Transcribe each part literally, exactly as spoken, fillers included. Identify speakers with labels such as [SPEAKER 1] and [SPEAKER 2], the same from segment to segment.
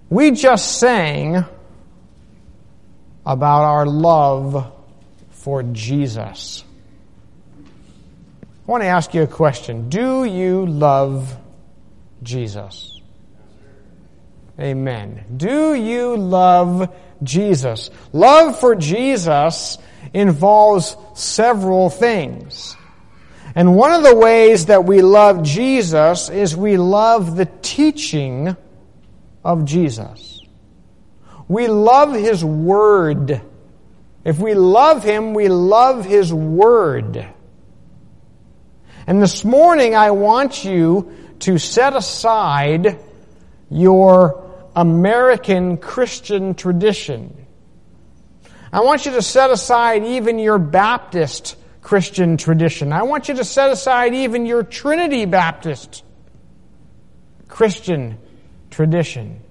[SPEAKER 1] We just sang about our love for Jesus. I want to ask you a question. Do you love Jesus? Amen. Do you love Jesus? Love for Jesus involves several things. And one of the ways that we love Jesus is we love the teaching of Jesus. We love His Word. If we love Him, we love His Word. And this morning I want you to set aside your American Christian tradition. I want you to set aside even your Baptist Christian tradition. I want you to set aside even your Trinity Baptist Christian tradition.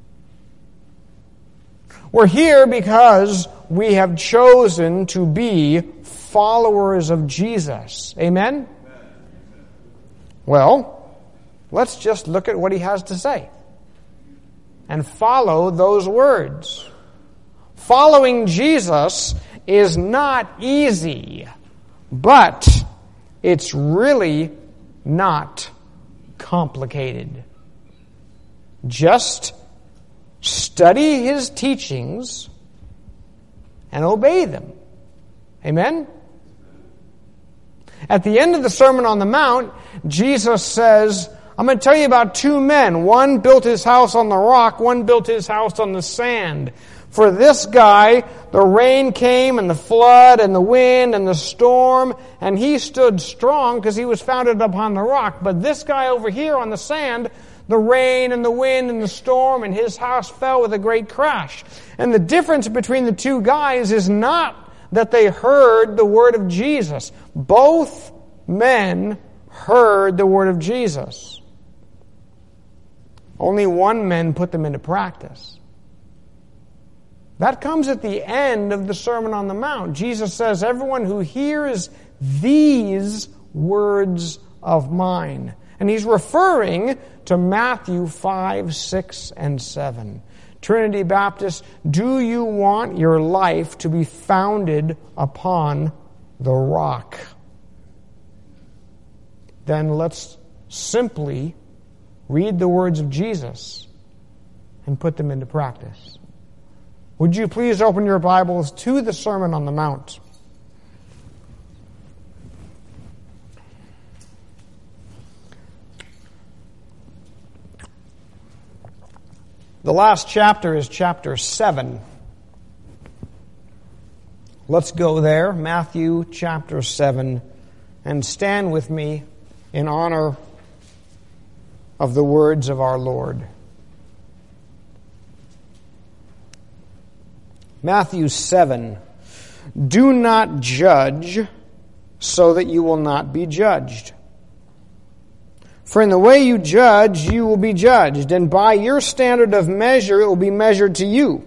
[SPEAKER 1] We're here because we have chosen to be followers of Jesus. Amen? Well, let's just look at what He has to say and follow those words. Following Jesus is not easy, but it's really not complicated. Just study His teachings and obey them. Amen? At the end of the Sermon on the Mount, Jesus says, I'm going to tell you about two men. One built his house on the rock, one built his house on the sand. For this guy, the rain came and the flood and the wind and the storm, and he stood strong because he was founded upon the rock. But this guy over here on the sand, the rain and the wind and the storm, and his house fell with a great crash. And the difference between the two guys is not that they heard the word of Jesus. Both men heard the word of Jesus. Only one man put them into practice. That comes at the end of the Sermon on the Mount. Jesus says, everyone who hears these words of mine. And He's referring to Matthew five, six, and seven. Trinity Baptist, do you want your life to be founded upon the rock? Then let's simply read the words of Jesus and put them into practice. Would you please open your Bibles to the Sermon on the Mount? The last chapter is chapter seven. Let's go there, Matthew chapter seven, and stand with me in honor of the words of our Lord. Matthew seven, do not judge so that you will not be judged. For in the way you judge, you will be judged, and by your standard of measure, it will be measured to you.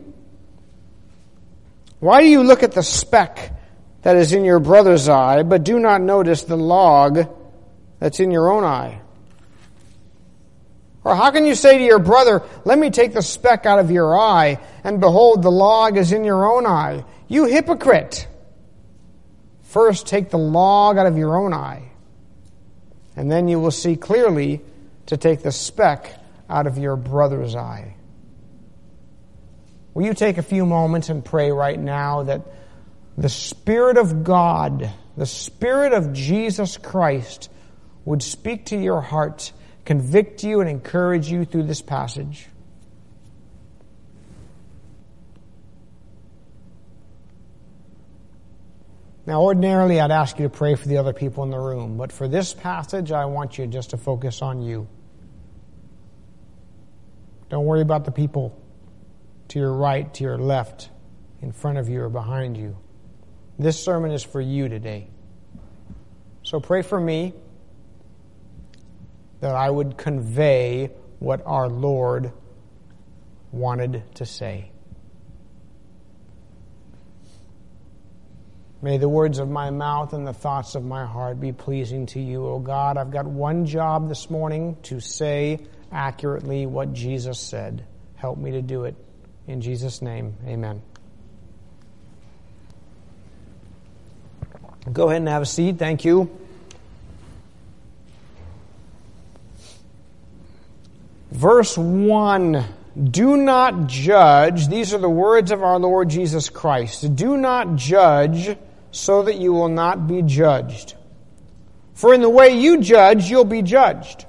[SPEAKER 1] Why do you look at the speck that is in your brother's eye, but do not notice the log that's in your own eye? Or how can you say to your brother, let me take the speck out of your eye, and behold, the log is in your own eye? You hypocrite! First take the log out of your own eye, and then you will see clearly to take the speck out of your brother's eye. Will you take a few moments and pray right now that the Spirit of God, the Spirit of Jesus Christ, would speak to your heart, convict you, and encourage you through this passage? Now, ordinarily, I'd ask you to pray for the other people in the room, but for this passage, I want you just to focus on you. Don't worry about the people to your right, to your left, in front of you, or behind you. This sermon is for you today. So pray for me that I would convey what our Lord wanted to say. May the words of my mouth and the thoughts of my heart be pleasing to you, O God. I've got one job this morning, to say accurately what Jesus said. Help me to do it. In Jesus' name, amen. Go ahead and have a seat. Thank you. Verse one, do not judge. These are the words of our Lord Jesus Christ. Do not judge so that you will not be judged. For in the way you judge, you'll be judged.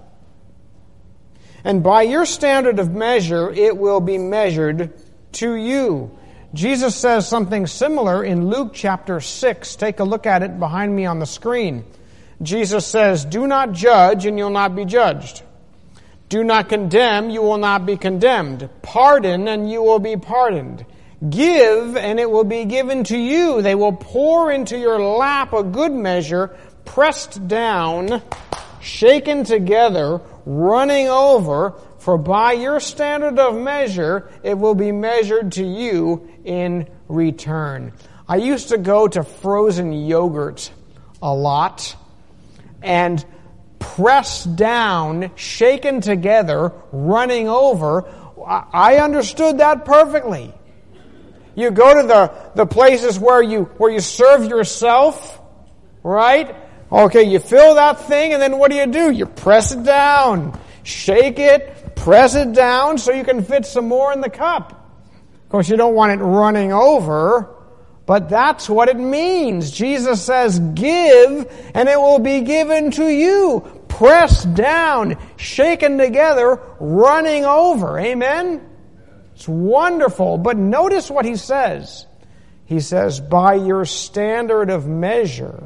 [SPEAKER 1] And by your standard of measure, it will be measured to you. Jesus says something similar in Luke chapter six. Take a look at it behind me on the screen. Jesus says, do not judge and you'll not be judged. Do not condemn, you will not be condemned. Pardon and you will be pardoned. Give and it will be given to you. They will pour into your lap a good measure, pressed down, shaken together, running over, for by your standard of measure, it will be measured to you in return. I used to go to frozen yogurt a lot, and pressed down, shaken together, running over, I understood that perfectly. You go to the, the places where you, where you serve yourself, right? Okay, you fill that thing, and then what do you do? You press it down, shake it, press it down so you can fit some more in the cup. Of course, you don't want it running over, but that's what it means. Jesus says, give, and it will be given to you. Pressed down, shaken together, running over. Amen? It's wonderful. But notice what he says. He says, by your standard of measure,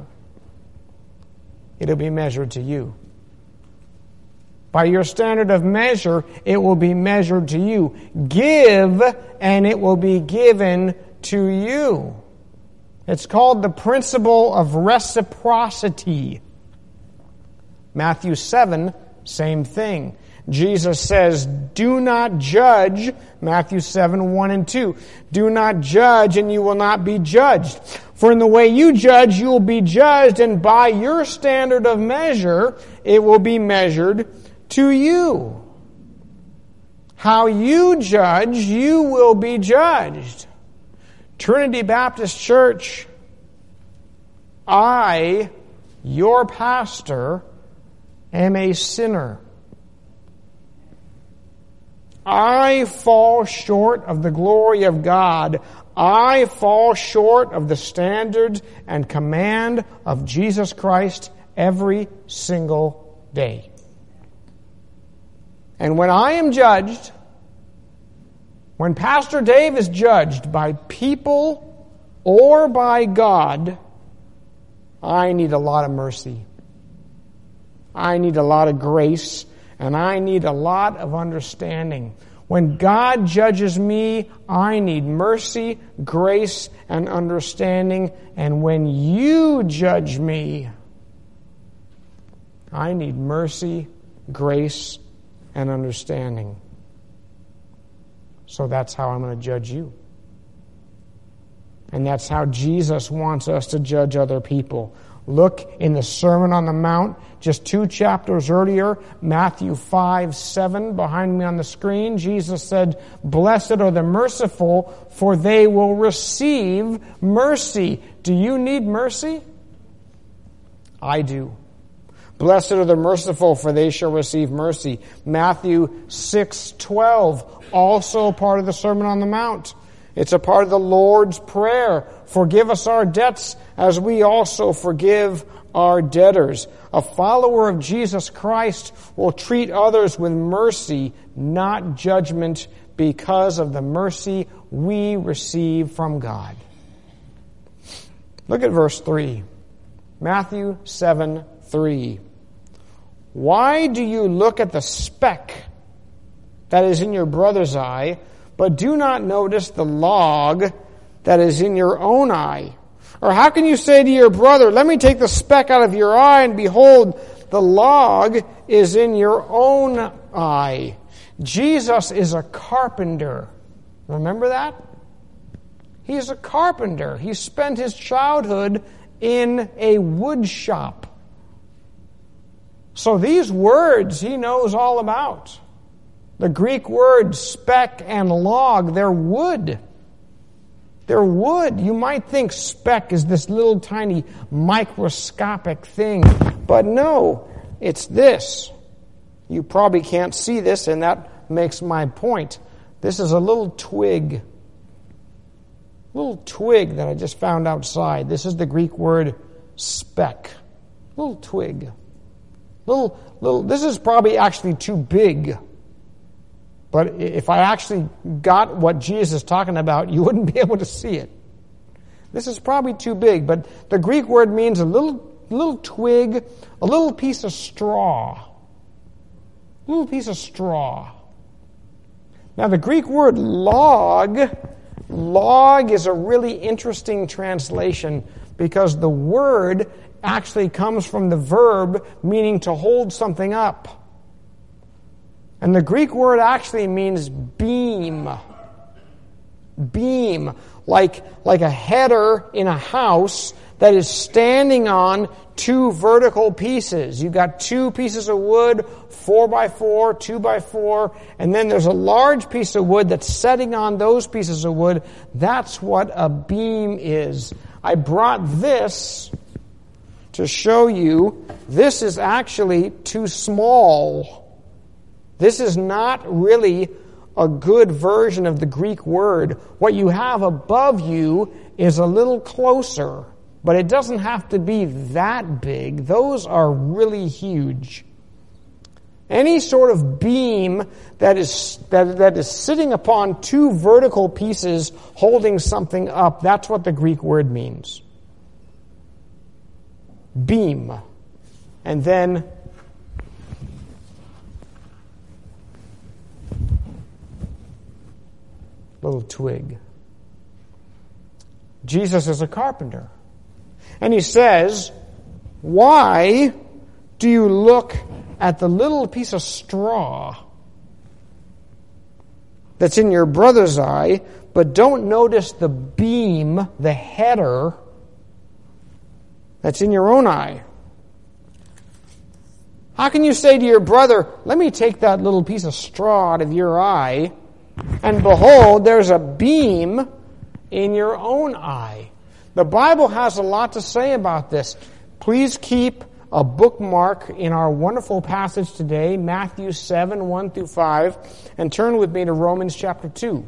[SPEAKER 1] it'll be measured to you. By your standard of measure, it will be measured to you. Give, and it will be given to you. It's called the principle of reciprocity. Matthew seven, same thing. Jesus says, do not judge, Matthew seven, one and two. Do not judge and you will not be judged. For in the way you judge, you will be judged, and by your standard of measure, it will be measured to you. How you judge, you will be judged. Trinity Baptist Church, I, your pastor, am a sinner. I fall short of the glory of God. I fall short of the standard and command of Jesus Christ every single day. And when I am judged, when Pastor Dave is judged by people or by God, I need a lot of mercy. I need a lot of grace, and I need a lot of understanding. When God judges me, I need mercy, grace, and understanding. And when you judge me, I need mercy, grace, and understanding. So that's how I'm going to judge you. And that's how Jesus wants us to judge other people. Look in the Sermon on the Mount, just two chapters earlier, Matthew five, seven, behind me on the screen, Jesus said, blessed are the merciful, for they will receive mercy. Do you need mercy? I do. Blessed are the merciful, for they shall receive mercy. Matthew six, twelve, also part of the Sermon on the Mount. It's a part of the Lord's Prayer. Forgive us our debts as we also forgive our debtors. A follower of Jesus Christ will treat others with mercy, not judgment, because of the mercy we receive from God. Look at verse three. Matthew seven, three. Why do you look at the speck that is in your brother's eye, but do not notice the log that is in your own eye? Or how can you say to your brother, let me take the speck out of your eye, and behold, the log is in your own eye? Jesus is a carpenter. Remember that? He's a carpenter. He spent his childhood in a wood shop. So these words he knows all about. The Greek word speck and log, they're wood. They're wood. You might think speck is this little tiny microscopic thing, but no, it's this. You probably can't see this, and that makes my point. This is a little twig. Little twig that I just found outside. This is the Greek word speck. Little twig. Little, little, this is probably actually too big. But if I actually got what Jesus is talking about, you wouldn't be able to see it. This is probably too big, but the Greek word means a little, little twig, a little piece of straw. A little piece of straw. Now the Greek word log, log is a really interesting translation because the word actually comes from the verb meaning to hold something up. And the Greek word actually means beam. Beam. Like, like a header in a house that is standing on two vertical pieces. You've got two pieces of wood, four by four, two by four, and then there's a large piece of wood that's setting on those pieces of wood. That's what a beam is. I brought this to show you. This is actually too small. This is not really a good version of the Greek word. What you have above you is a little closer, but it doesn't have to be that big. Those are really huge. Any sort of beam that is that, that is sitting upon two vertical pieces holding something up, that's what the Greek word means. Beam. And then little twig. Jesus is a carpenter. And he says, why do you look at the little piece of straw that's in your brother's eye, but don't notice the beam, the header, that's in your own eye? How can you say to your brother, let me take that little piece of straw out of your eye, and behold, there's a beam in your own eye? The Bible has a lot to say about this. Please keep a bookmark in our wonderful passage today, Matthew seven, one through five, and turn with me to Romans chapter two.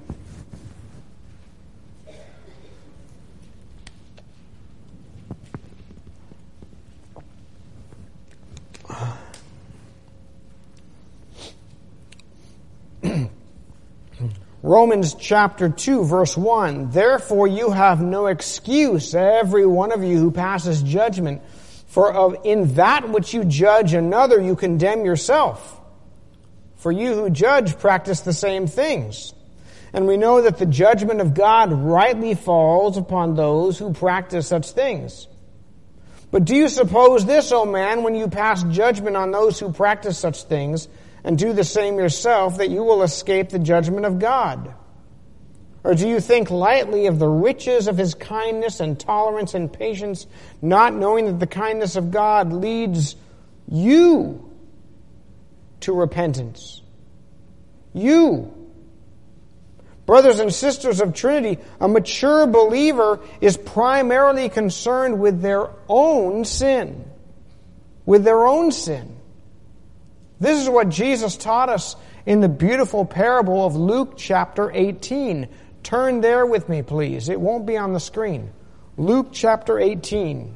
[SPEAKER 1] Romans chapter two, verse one, therefore you have no excuse, every one of you who passes judgment, for of in that which you judge another you condemn yourself. For you who judge practice the same things. And we know that the judgment of God rightly falls upon those who practice such things. But do you suppose this, O man, when you pass judgment on those who practice such things, and do the same yourself, that you will escape the judgment of God? Or do you think lightly of the riches of his kindness and tolerance and patience, not knowing that the kindness of God leads you to repentance? You. Brothers and sisters of Trinity, a mature believer is primarily concerned with their own sin. With their own sin. This is what Jesus taught us in the beautiful parable of Luke chapter eighteen. Turn there with me, please. It won't be on the screen. Luke chapter eighteen.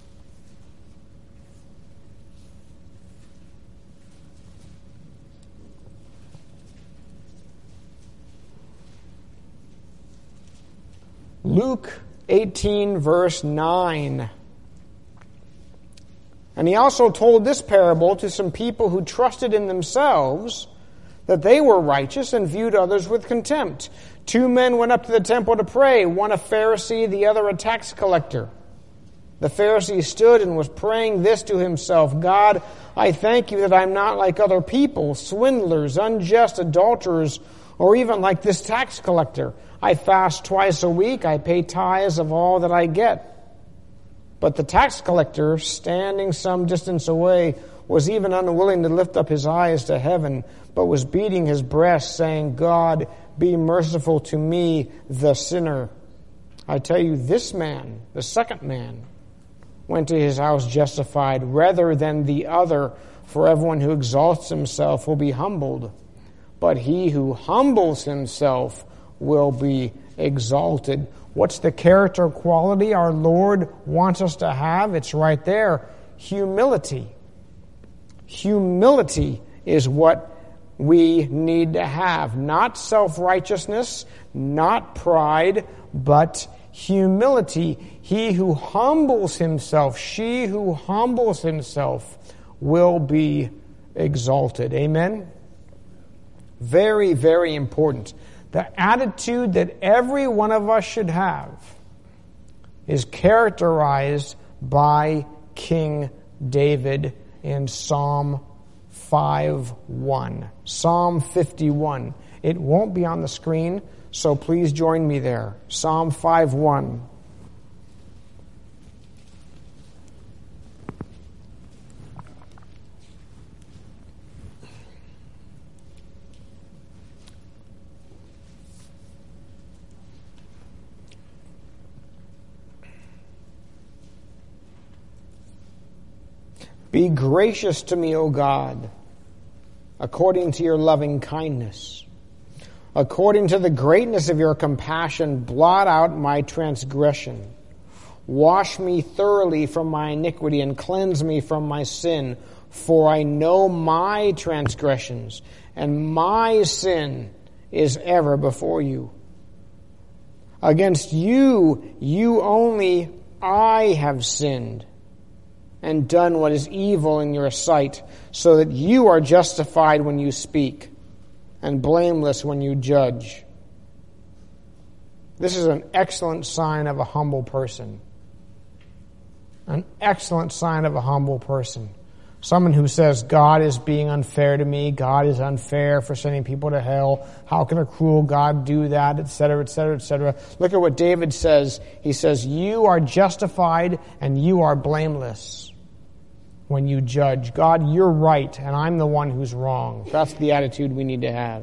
[SPEAKER 1] Luke eighteen, verse nine. And he also told this parable to some people who trusted in themselves that they were righteous and viewed others with contempt. Two men went up to the temple to pray, one a Pharisee, the other a tax collector. The Pharisee stood and was praying this to himself, God, I thank you that I'm not like other people, swindlers, unjust, adulterers, or even like this tax collector. I fast twice a week, I pay tithes of all that I get. But the tax collector, standing some distance away, was even unwilling to lift up his eyes to heaven, but was beating his breast, saying, God, be merciful to me, the sinner. I tell you, this man, the second man, went to his house justified rather than the other, for everyone who exalts himself will be humbled, but he who humbles himself will be exalted. What's the character quality our Lord wants us to have? It's right there. Humility. Humility is what we need to have. Not self-righteousness, not pride, but humility. He who humbles himself, she who humbles himself will be exalted. Amen? Very, very important. The attitude that every one of us should have is characterized by King David in Psalm five one. Psalm fifty-one. It won't be on the screen, so please join me there. Psalm five one. Be gracious to me, O God, according to your loving kindness. According to the greatness of your compassion, blot out my transgression. Wash me thoroughly from my iniquity and cleanse me from my sin. For I know my transgressions, and my sin is ever before you. Against you, you only, I have sinned and done what is evil in your sight, so that you are justified when you speak, and blameless when you judge. This is an excellent sign of a humble person. An excellent sign of a humble person. Someone who says, God is being unfair to me, God is unfair for sending people to hell, how can a cruel God do that, et cetera, et cetera, et cetera. Look at what David says. He says, you are justified and you are blameless when you judge. God, you're right, and I'm the one who's wrong. That's the attitude we need to have.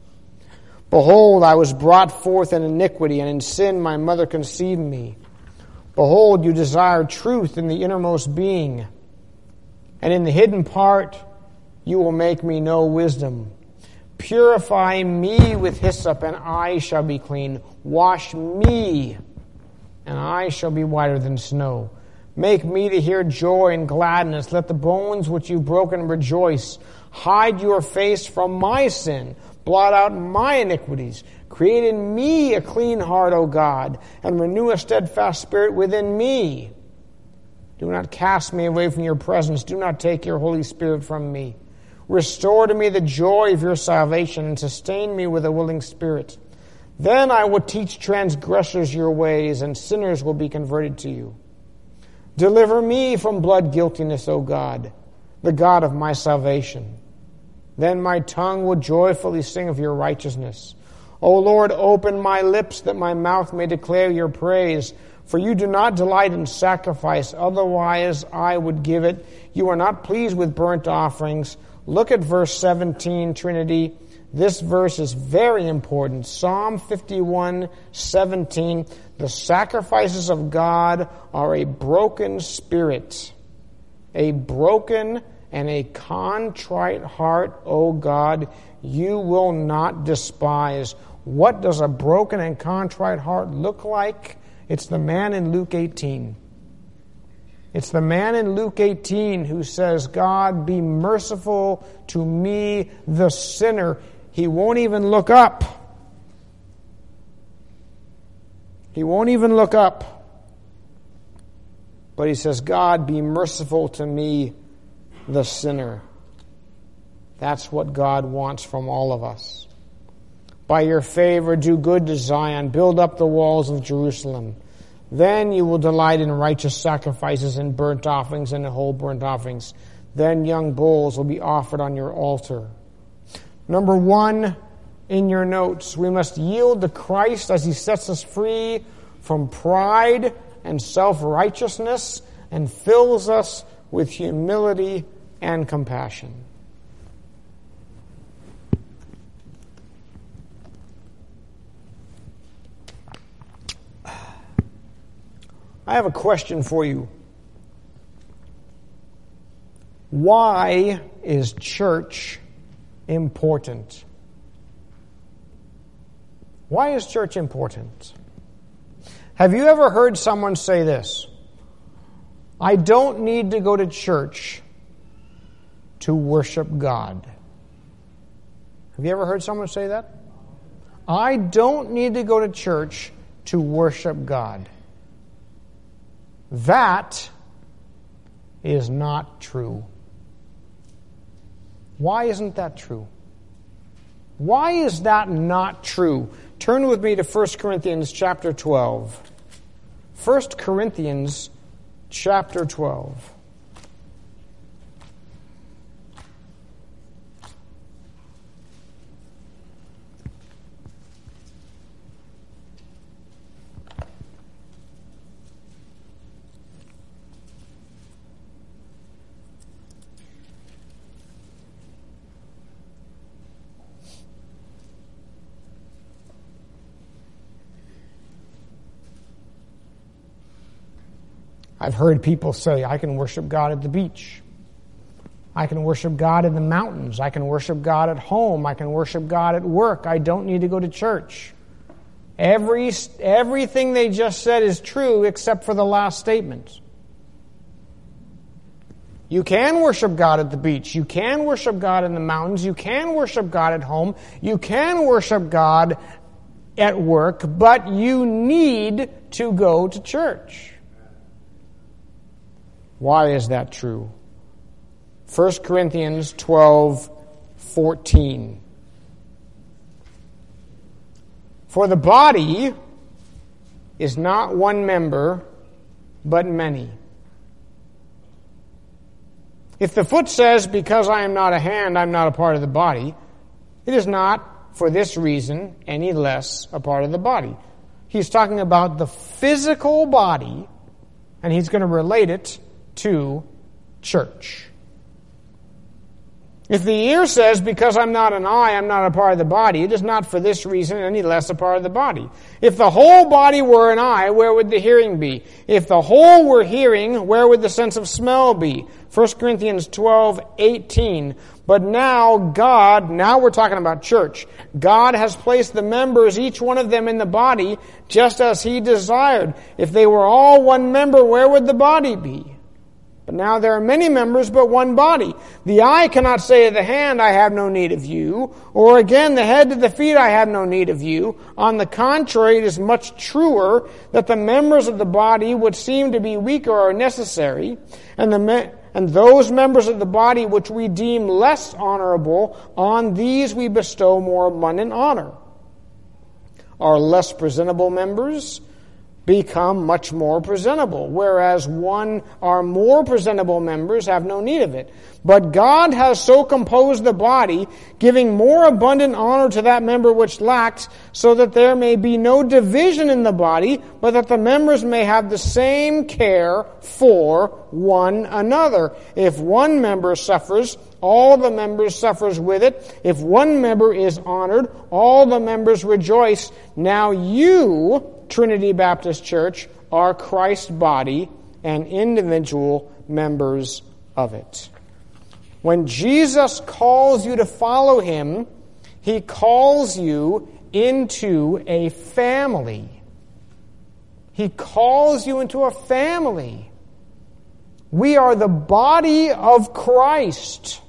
[SPEAKER 1] Behold, I was brought forth in iniquity, and in sin my mother conceived me. Behold, you desire truth in the innermost being, and in the hidden part you will make me know wisdom. Purify me with hyssop, and I shall be clean. Wash me, and I shall be whiter than snow. Make me to hear joy and gladness. Let the bones which you've broken rejoice. Hide your face from my sin. Blot out my iniquities. Create in me a clean heart, O God, and renew a steadfast spirit within me. Do not cast me away from your presence. Do not take your Holy Spirit from me. Restore to me the joy of your salvation, and sustain me with a willing spirit. Then I will teach transgressors your ways, and sinners will be converted to you. Deliver me from blood guiltiness, O God, the God of my salvation. Then my tongue will joyfully sing of your righteousness. O Lord, open my lips that my mouth may declare your praise. For you do not delight in sacrifice, otherwise I would give it. You are not pleased with burnt offerings. Look at verse seventeen, Trinity. This verse is very important. Psalm fifty-one, seventeen. The sacrifices of God are a broken spirit, a broken and a contrite heart, O God, you will not despise. What does a broken and contrite heart look like? It's the man in Luke eighteen. It's the man in Luke eighteen who says, God, be merciful to me, the sinner. He won't even look up. He won't even look up. But he says, God, be merciful to me, the sinner. That's what God wants from all of us. By your favor, do good to Zion. Build up the walls of Jerusalem. Then you will delight in righteous sacrifices and burnt offerings and whole burnt offerings. Then young bulls will be offered on your altar. Number one, in your notes, we must yield to Christ as he sets us free from pride and self-righteousness and fills us with humility and compassion. I have a question for you. Why is church important? Why is church important? Have you ever heard someone say this? I don't need to go to church to worship God. Have you ever heard someone say that? I don't need to go to church to worship God. That is not true. Why isn't that true? Why is that not true? Turn with me to First Corinthians chapter twelve. First Corinthians chapter twelve. I've heard people say, I can worship God at the beach. I can worship God in the mountains. I can worship God at home. I can worship God at work. I don't need to go to church. Every, everything they just said is true except for the last statement. You can worship God at the beach. You can worship God in the mountains. You can worship God at home. You can worship God at work, but you need to go to church. Why is that true? First Corinthians twelve fourteen. For the body is not one member, but many. If the foot says, because I am not a hand, I'm not a part of the body, it is not, for this reason, any less a part of the body. He's talking about the physical body, and he's going to relate it to church. If the ear says, because I'm not an eye, I'm not a part of the body, it is not for this reason any less a part of the body. If the whole body were an eye, where would the hearing be? If the whole were hearing, where would the sense of smell be? First Corinthians twelve eighteen. But now God, now we're talking about church, God has placed the members, each one of them in the body, just as He desired. If they were all one member, where would the body be? But now there are many members, but one body. The eye cannot say to the hand, I have no need of you. Or again, the head to the feet, I have no need of you. On the contrary, it is much truer that the members of the body which seem to be weaker are necessary, and the me- and those members of the body which we deem less honorable, on these we bestow more abundant honor. Our less presentable members become much more presentable, whereas one, our more presentable members have no need of it. But God has so composed the body, giving more abundant honor to that member which lacked, so that there may be no division in the body, but that the members may have the same care for one another. If one member suffers, all the members suffers with it. If one member is honored, all the members rejoice. Now you, Trinity Baptist Church, are Christ's body and individual members of it. When Jesus calls you to follow Him, He calls you into a family. He calls you into a family. We are the body of Christ.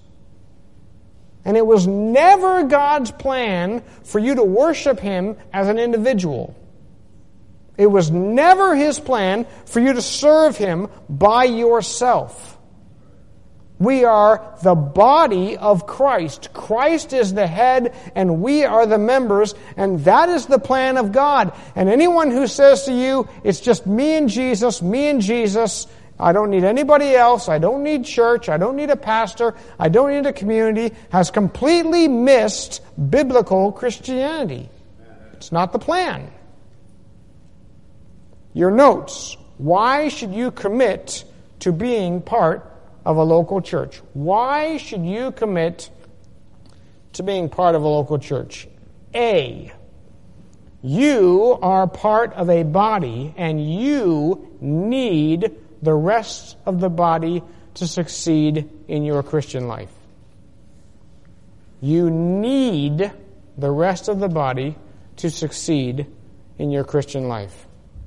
[SPEAKER 1] And it was never God's plan for you to worship Him as an individual. It was never His plan for you to serve Him by yourself. We are the body of Christ. Christ is the head and we are the members, and that is the plan of God. And anyone who says to you, it's just me and Jesus, me and Jesus, I don't need anybody else, I don't need church, I don't need a pastor, I don't need a community, has completely missed biblical Christianity. It's not the plan. Your notes. Why should you commit to being part of a local church? Why should you commit to being part of a local church? A, You are part of a body, and you need the rest of the body to succeed in your Christian life. You need the rest of the body to succeed in your Christian life.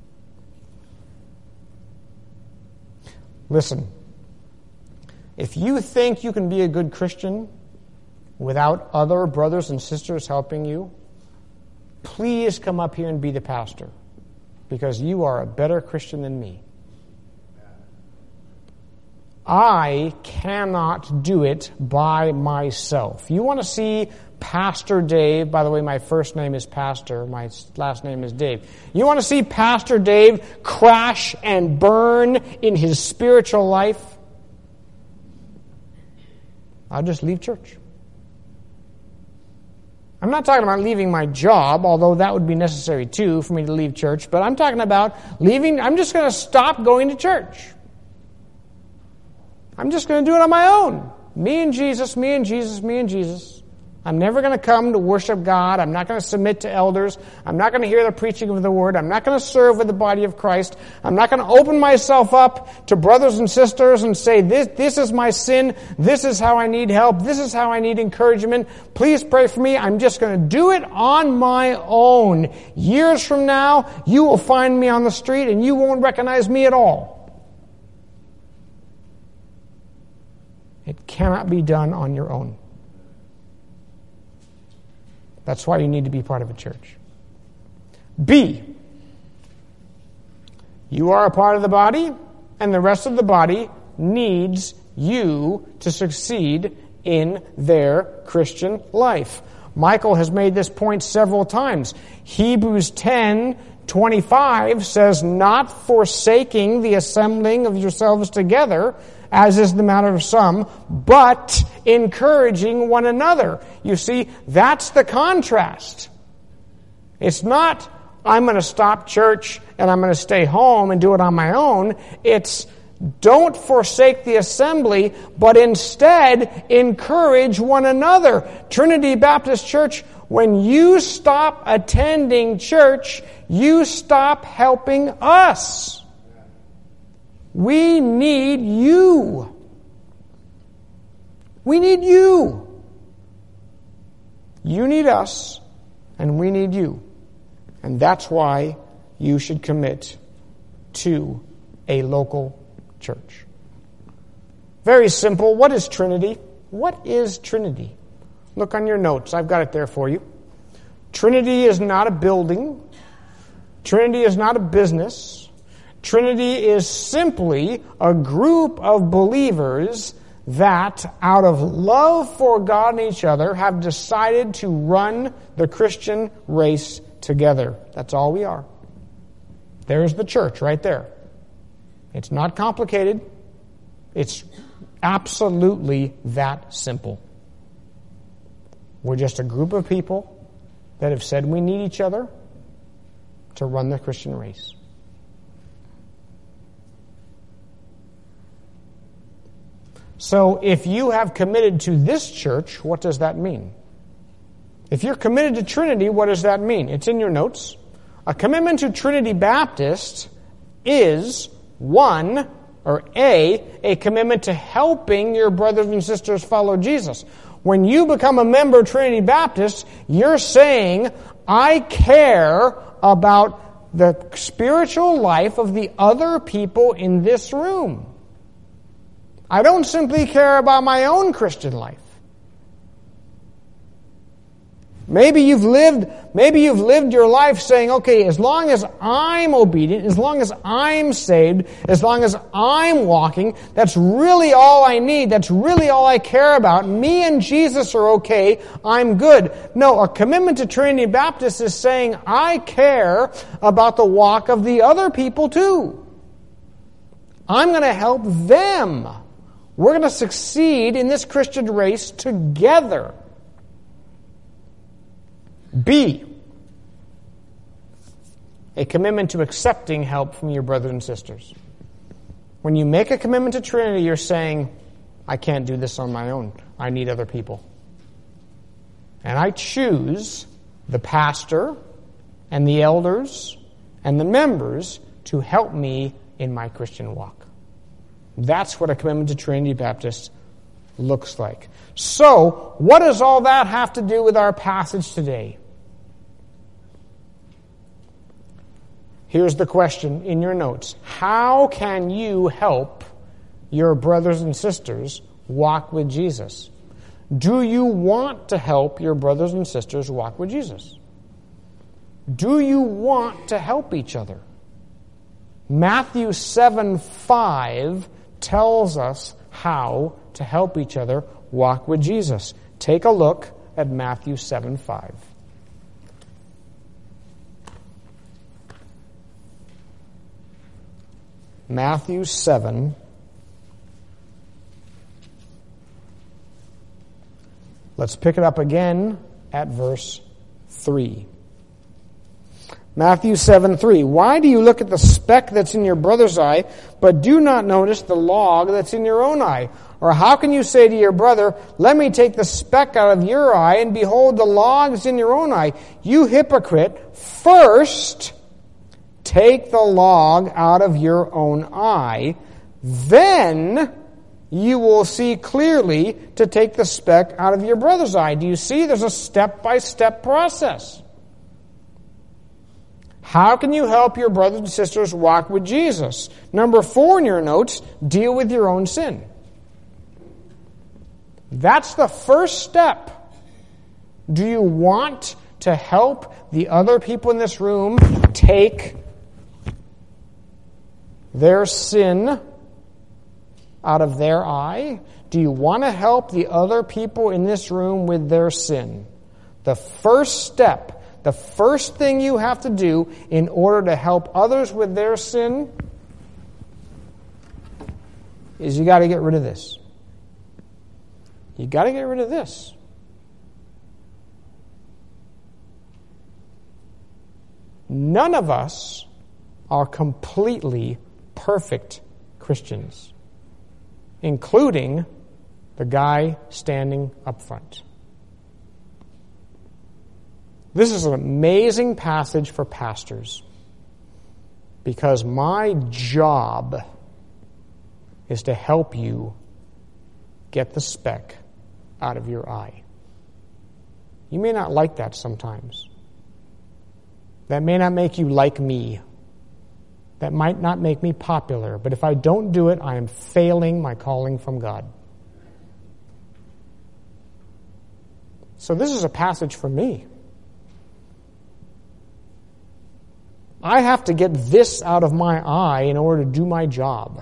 [SPEAKER 1] Listen, if you think you can be a good Christian without other brothers and sisters helping you, please come up here and be the pastor, because you are a better Christian than me. I cannot do it by myself. You want to see Pastor Dave? By the way, my first name is Pastor. My last name is Dave. You want to see Pastor Dave crash and burn in his spiritual life? I'll just leave church. I'm not talking about leaving my job, although that would be necessary too for me to leave church, but I'm talking about leaving, I'm just going to stop going to church. I'm just going to do it on my own. Me and Jesus, me and Jesus, me and Jesus. I'm never going to come to worship God. I'm not going to submit to elders. I'm not going to hear the preaching of the word. I'm not going to serve with the body of Christ. I'm not going to open myself up to brothers and sisters and say, this, this is my sin. This is how I need help. This is how I need encouragement. Please pray for me. I'm just going to do it on my own. Years from now, you will find me on the street and you won't recognize me at all. It cannot be done on your own. That's why you need to be part of a church. B, you are a part of the body, and the rest of the body needs you to succeed in their Christian life. Michael has made this point several times. Hebrews ten twenty-five says, not forsaking the assembling of yourselves together, as is the matter of some, but encouraging one another. You see, that's the contrast. It's not, I'm going to stop church and I'm going to stay home and do it on my own. It's, don't forsake the assembly, but instead encourage one another. Trinity Baptist Church, when you stop attending church, you stop helping us. We need you. We need you. You need us, and we need you. And that's why you should commit to a local church. Very simple. What is Trinity? What is Trinity? Look on your notes. I've got it there for you. Trinity is not a building. Trinity is not a business. Trinity is simply a group of believers that, out of love for God and each other, have decided to run the Christian race together. That's all we are. There's the church right there. It's not complicated. It's absolutely that simple. We're just a group of people that have said we need each other to run the Christian race. So if you have committed to this church, what does that mean? If you're committed to Trinity, what does that mean? It's in your notes. A commitment to Trinity Baptist is, one, or A, a commitment to helping your brothers and sisters follow Jesus. When you become a member of Trinity Baptist, you're saying, I care about the spiritual life of the other people in this room. I don't simply care about my own Christian life. Maybe you've lived, maybe you've lived your life saying, okay, as long as I'm obedient, as long as I'm saved, as long as I'm walking, that's really all I need. That's really all I care about. Me and Jesus are okay. I'm good. No, a commitment to Trinity Baptist is saying, I care about the walk of the other people too. I'm going to help them. We're going to succeed in this Christian race together. B, a commitment to accepting help from your brothers and sisters. When you make a commitment to Trinity, you're saying, I can't do this on my own. I need other people. And I choose the pastor and the elders and the members to help me in my Christian walk. That's what a commitment to Trinity Baptist looks like. So, what does all that have to do with our passage today? Here's the question in your notes. How can you help your brothers and sisters walk with Jesus? Do you want to help your brothers and sisters walk with Jesus? Do you want to help each other? Matthew seven five tells us how to help each other walk with Jesus. Take a look at Matthew seven five. Matthew seven. Let's pick it up again at verse three. Matthew seven three. Why do you look at the speck that's in your brother's eye, but do not notice the log that's in your own eye? Or how can you say to your brother, let me take the speck out of your eye, and behold, the log is in your own eye? You hypocrite, first take the log out of your own eye, then you will see clearly to take the speck out of your brother's eye. Do you see? There's a step-by-step process. How can you help your brothers and sisters walk with Jesus? Number four in your notes, deal with your own sin. That's the first step. Do you want to help the other people in this room take their sin out of their eye? Do you want to help the other people in this room with their sin? The first step, the first thing you have to do in order to help others with their sin is you got to get rid of this. You got to get rid of this. None of us are completely perfect Christians, including the guy standing up front. This is an amazing passage for pastors because my job is to help you get the speck out of your eye. You may not like that sometimes. That may not make you like me. That might not make me popular, but if I don't do it, I am failing my calling from God. So this is a passage for me. I have to get this out of my eye in order to do my job.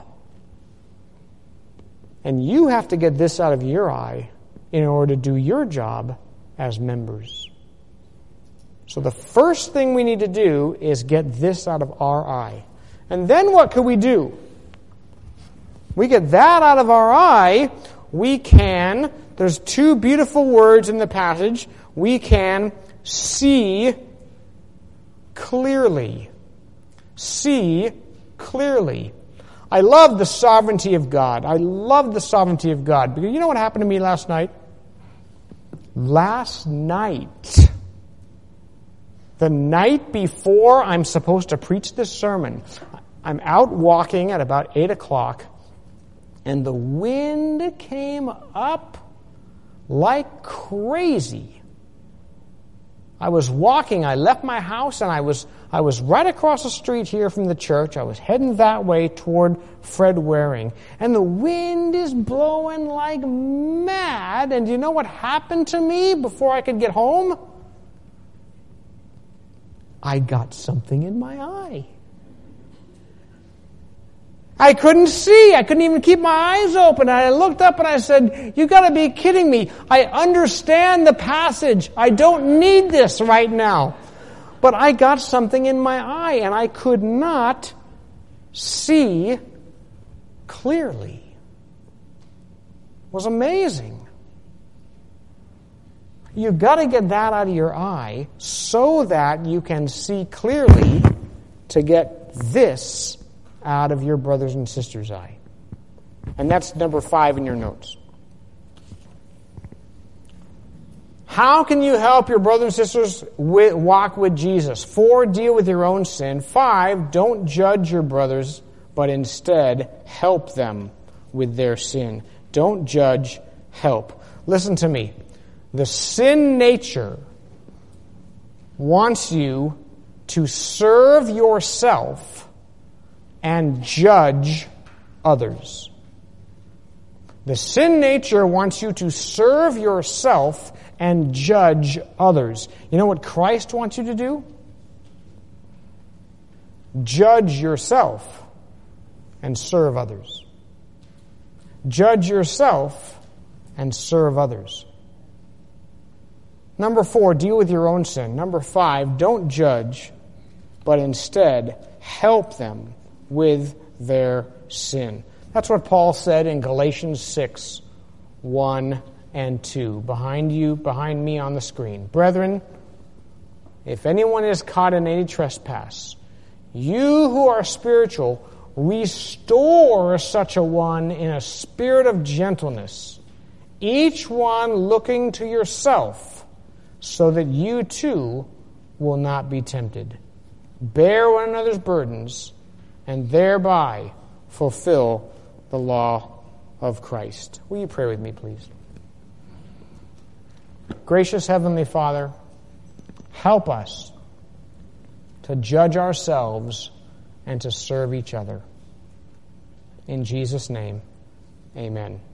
[SPEAKER 1] And you have to get this out of your eye in order to do your job as members. So the first thing we need to do is get this out of our eye. And then what could we do? We get that out of our eye, we can, there's two beautiful words in the passage, we can see clearly. See clearly. I love the sovereignty of God. I love the sovereignty of God. Because you know what happened to me last night? Last night, the night before I'm supposed to preach this sermon, I'm out walking at about eight o'clock, and the wind came up like crazy. I was walking, I left my house, and I was I was right across the street here from the church. I was heading that way toward Fred Waring. And the wind is blowing like mad. And do you know what happened to me before I could get home? I got something in my eye. I couldn't see. I couldn't even keep my eyes open. I looked up and I said, you got to be kidding me. I understand the passage. I don't need this right now. But I got something in my eye and I could not see clearly. It was amazing. You've got to get that out of your eye so that you can see clearly to get this out of your brother's and sister's eye. And that's number five in your notes. How can you help your brothers and sisters with, walk with Jesus? Four, deal with your own sin. Five, don't judge your brothers, but instead help them with their sin. Don't judge, help. Listen to me. The sin nature wants you to serve yourself and judge others. The sin nature wants you to serve yourself and judge others. You know what Christ wants you to do? Judge yourself and serve others. Judge yourself and serve others. Number four, deal with your own sin. Number five, don't judge, but instead help them with their sin. That's what Paul said in Galatians six, one and two. Behind you, behind me on the screen. Brethren, if anyone is caught in any trespass, you who are spiritual, restore such a one in a spirit of gentleness, each one looking to yourself, so that you too will not be tempted. Bear one another's burdens, and thereby fulfill the law of Christ. Will you pray with me, please? Gracious Heavenly Father, help us to judge ourselves and to serve each other. In Jesus' name, amen.